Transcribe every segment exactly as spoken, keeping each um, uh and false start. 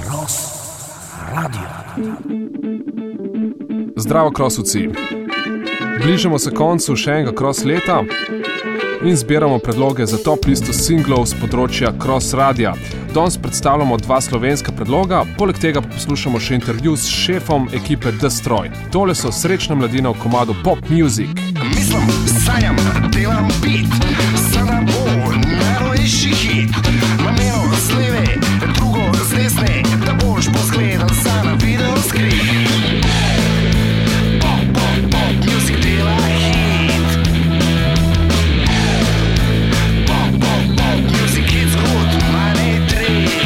Cross Radio. Zdravo, Crossovci! Bližamo se koncu še enega Cross leta in zbiramo predloge za top listo singlov z področja Cross Radia. Danes predstavljamo dva slovenska predloga, poleg tega pa poslušamo še intervju s šefom ekipe Destroy. Tole so Srečna mladina v komadu Pop Music. Mislim, sanjam, delam beat, sada bo najnovejši hit. Nameno z leve, drugo z desne, da boš poskledan za na video skript. Pop, pop, pop, music dela hit. Pop, pop, pop, music it's good, money trick.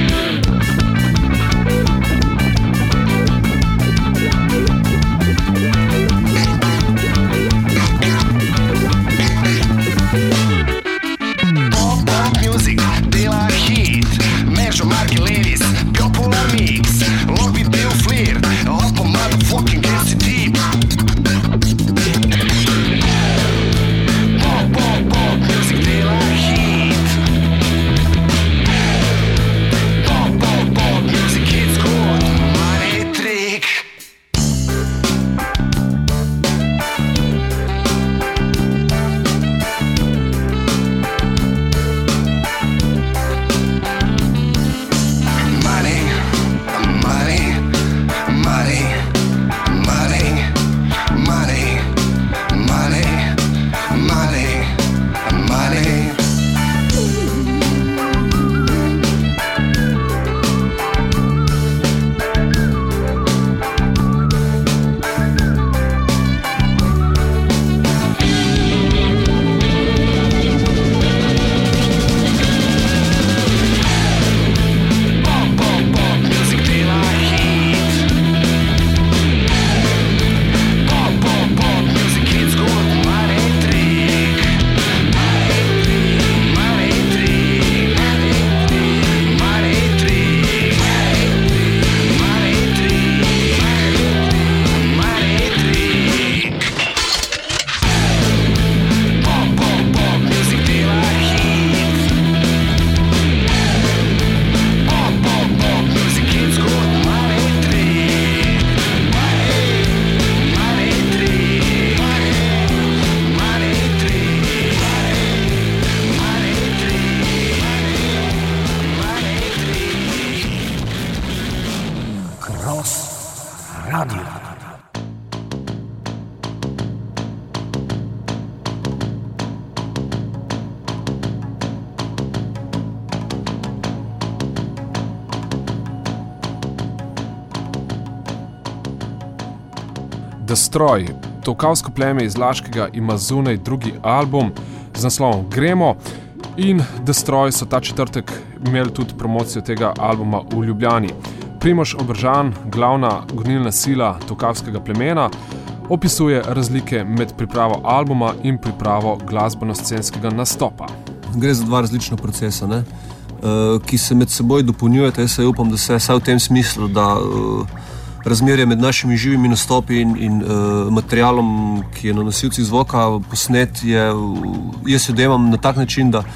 Destroy, tolkavsko pleme iz Laškega, ima zunaj drugi album z naslovom Gremo in Destroy so ta četrtek imeli tudi promocijo tega albuma v Ljubljani. Primož Obržan, glavna gonilna sila tolkavskega plemena, opisuje razlike med pripravo albuma in pripravo glasbeno-scenskega nastopa. Gre za dva različna procesa, ne? Uh, ki se med seboj dopolnjujete. Jaz se upam, da se vsaj v tem smislu, da uh, razmerje med našimi živimi nastopi in, in uh, materialom, ki je na nosilcih zvoka posnet, je, jaz jo dojemam na tak način, da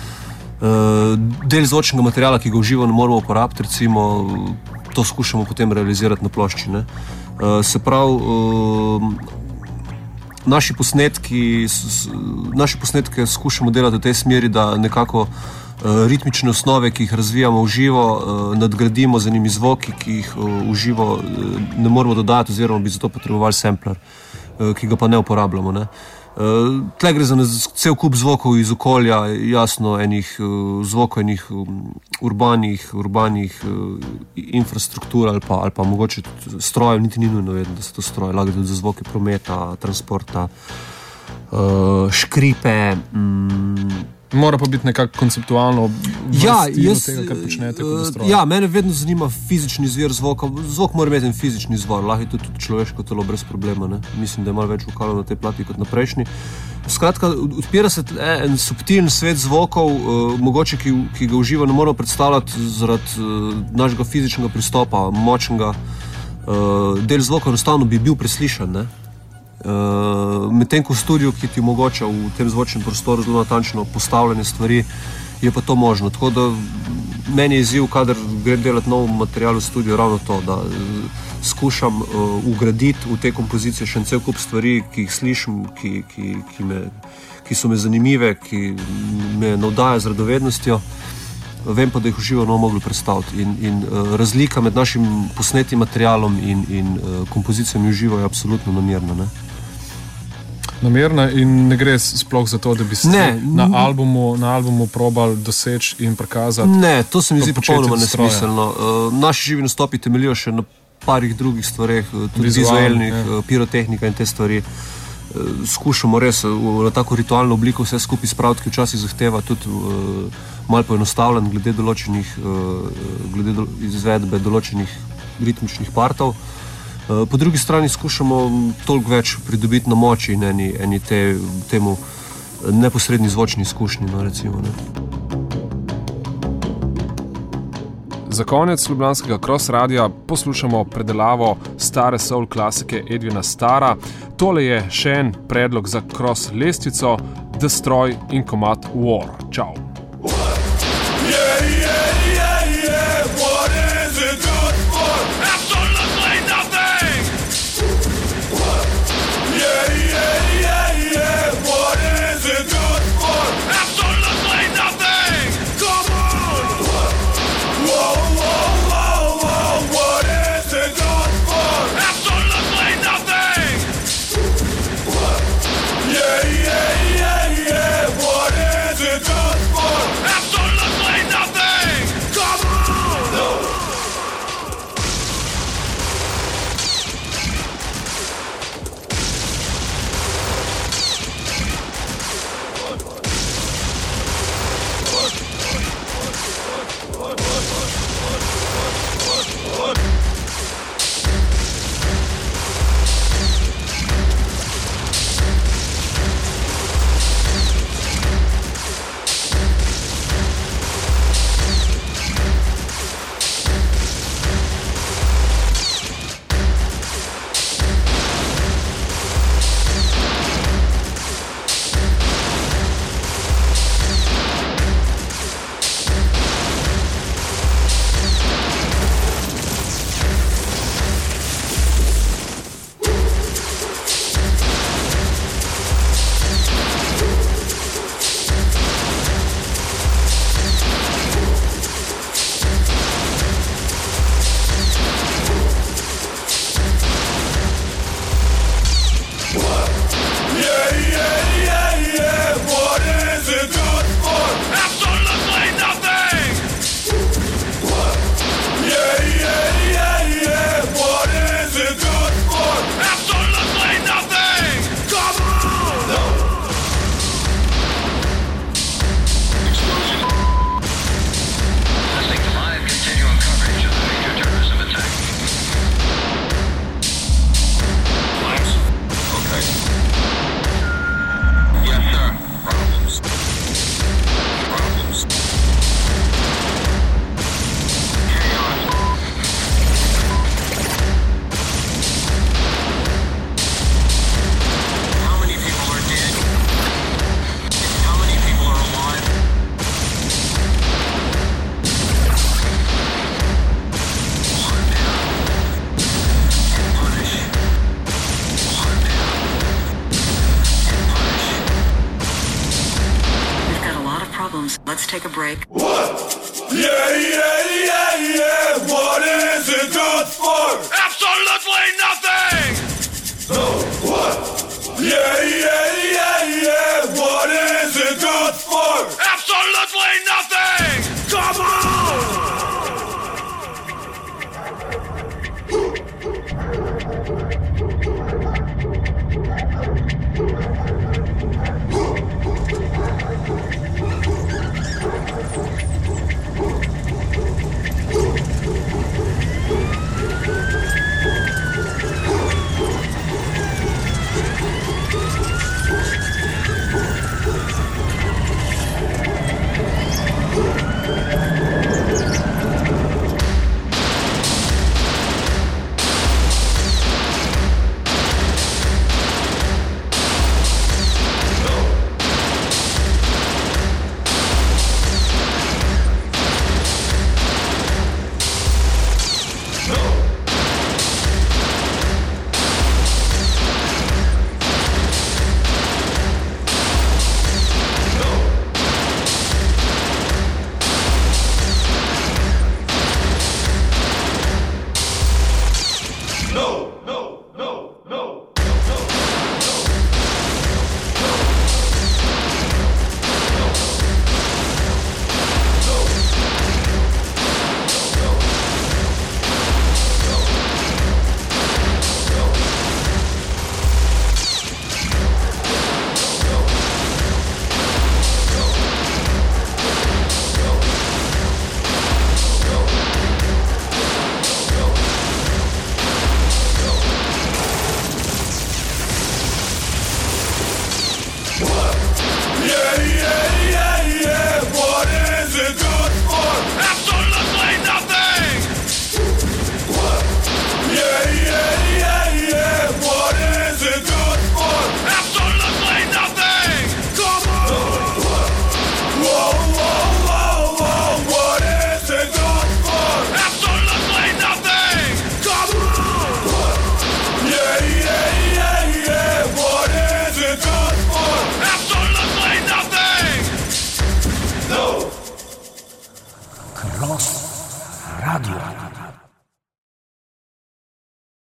uh, del zvočnega materiala, ki ga uživo ne moramo uporabiti, recimo, to skušamo potem realizirati na plošči. Ne? Uh, se pravi, uh, naši posnetki, s, naši posnetke skušamo delati v tej smeri, da nekako ritmične osnove, ki jih razvijamo v živo, nadgradimo z enimi zvoki, ki jih v živo ne moramo dodati, oziroma bi zato potrebovali sampler, ki ga pa ne uporabljamo. Ne. Tle gre za cel kup zvokov iz okolja, jasno, enih zvokov, enih urbanih, urbanih infrastruktur ali pa, ali pa mogoče strojev, niti ni nujno vedno, da se to stroje, lahko tudi za zvoke prometa, transporta, škripe, mm, mora pa biti nekako konceptualno v ja, stilu jaz, tega, kar počnete kot Destroy. Ja, mene vedno zanima fizični zvir zvoka. Zvok mora imeti en fizični zvor, lahko je tudi človeško telo brez problema. Ne? Mislim, da je malo več vokalov na tej plati kot na prejšnji. Skratka, odpira se en subtilen svet zvokov, uh, mogoče, ki, ki ga uživo ne moramo predstavljati zaradi uh, našega fizičnega pristopa, močnega. Uh, del zvoka enostavno bi bil preslišan, ne? Uh, medtem ko v studiu, ki ti omogoča v tem zvočnem prostoru zelo natančno postavljanje stvari, je pa to možno. Tako da meni je izziv, kadar grem delati nov material v studio, ravno to, da skušam uh, ugraditi v te kompozicije še en cel kup stvari, ki jih slišim, ki, ki, ki, me, ki so me zanimive, ki me navdaja z radovednostjo. Vem pa, da jih uživo ne mogli predstaviti. In, in uh, razlika med našim posnetim materialom in, in uh, kompozicijami uživo je absolutno namerna. Ne? Namerna in ne gre sploh za to, da bi se na albumu, na albumu probali doseči in prikazati. Ne, to se mi zdi popolnoma nesmiselno. Uh, naši živi nastopi temeljijo še na parih drugih stvareh, tudi vizualnih, uh, pirotehnika in te stvari. Uh, skušamo res v, na tako ritualno obliko vse skupaj spraviti, ki včasih zahteva tudi uh, malo poenostavljen glede določenih, uh, glede do, izvedbe določenih ritmičnih partov. Po drugi strani skušamo toliko več pridobiti na moči in eni, eni te, temu neposredni zvočni izkušnji, no, recimo. Ne. Za konec ljubljanskega Cross Radia poslušamo predelavo stare soul klasike Edvina Stara. Tole je še en predlog za Cross lestvico, Destroy in komad War. Čau. Yeah, yeah, yeah, yeah. What is it good for? Absolutely nothing. Yeah, yeah, yeah, yeah. What is it good for? Absolutely nothing. Come on. Whoa, whoa, whoa, whoa. What is it good for? Absolutely nothing. Yeah, yeah, yeah, yeah. What is it good for? Absolutely nothing. Come on. No. Let's take a break. What? Yeah!